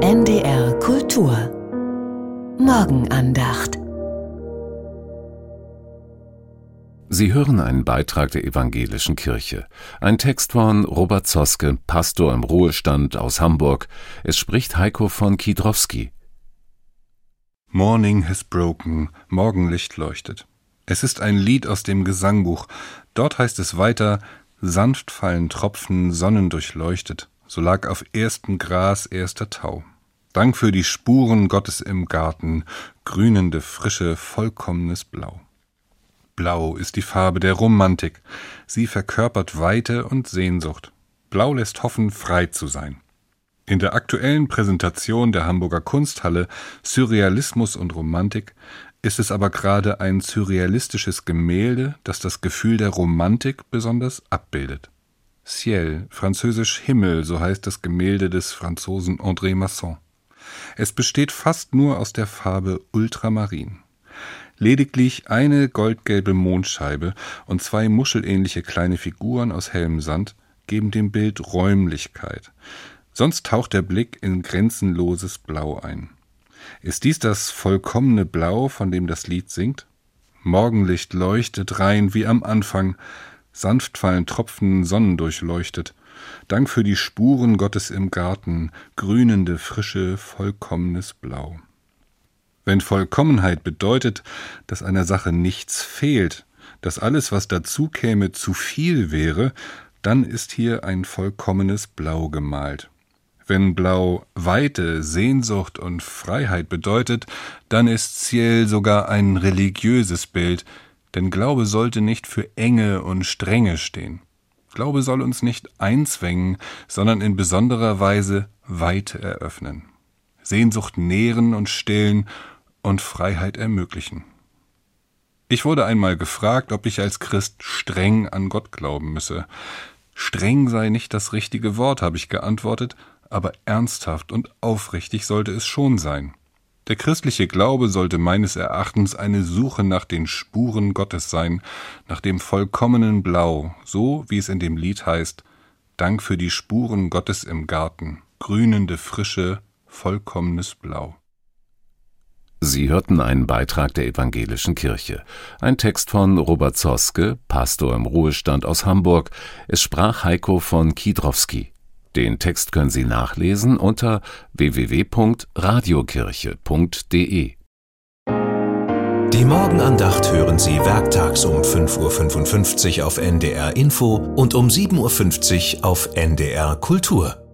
NDR Kultur Morgenandacht. Sie hören einen Beitrag der Evangelischen Kirche. Ein Text von Robert Zoske, Pastor im Ruhestand aus Hamburg. Es spricht Heiko von Kiedrowski. Morning has broken, Morgenlicht leuchtet. Es ist ein Lied aus dem Gesangbuch. Dort heißt es weiter: Sanft fallen Tropfen, sonnendurchleuchtet. So lag auf erstem Gras erster Tau. Dank für die Spuren Gottes im Garten, grünende Frische, vollkommenes Blau. Blau ist die Farbe der Romantik. Sie verkörpert Weite und Sehnsucht. Blau lässt hoffen, frei zu sein. In der aktuellen Präsentation der Hamburger Kunsthalle Surrealismus und Romantik ist es aber gerade ein surrealistisches Gemälde, das das Gefühl der Romantik besonders abbildet. Ciel, französisch Himmel, so heißt das Gemälde des Franzosen André Masson. Es besteht fast nur aus der Farbe Ultramarin. Lediglich eine goldgelbe Mondscheibe und zwei muschelähnliche kleine Figuren aus hellem Sand geben dem Bild Räumlichkeit. Sonst taucht der Blick in grenzenloses Blau ein. Ist dies das vollkommene Blau, von dem das Lied singt? Morgenlicht leuchtet rein wie am Anfang, sanft fallen Tropfen, sonnendurchleuchtet. Dank für die Spuren Gottes im Garten, grünende Frische, vollkommenes Blau. Wenn Vollkommenheit bedeutet, dass einer Sache nichts fehlt, dass alles, was dazu käme, zu viel wäre, dann ist hier ein vollkommenes Blau gemalt. Wenn Blau Weite, Sehnsucht und Freiheit bedeutet, dann ist Ciel sogar ein religiöses Bild, denn Glaube sollte nicht für Enge und Strenge stehen. Glaube soll uns nicht einzwängen, sondern in besonderer Weise Weite eröffnen. Sehnsucht nähren und stillen und Freiheit ermöglichen. Ich wurde einmal gefragt, ob ich als Christ streng an Gott glauben müsse. Streng sei nicht das richtige Wort, habe ich geantwortet, aber ernsthaft und aufrichtig sollte es schon sein. Der christliche Glaube sollte meines Erachtens eine Suche nach den Spuren Gottes sein, nach dem vollkommenen Blau, so wie es in dem Lied heißt: Dank für die Spuren Gottes im Garten, grünende Frische, vollkommenes Blau. Sie hörten einen Beitrag der Evangelischen Kirche. Ein Text von Robert Zoske, Pastor im Ruhestand aus Hamburg. Es sprach Heiko von Kiedrowski. Den Text können Sie nachlesen unter www.radiokirche.de. Die Morgenandacht hören Sie werktags um 5:55 Uhr auf NDR Info und um 7:50 Uhr auf NDR Kultur.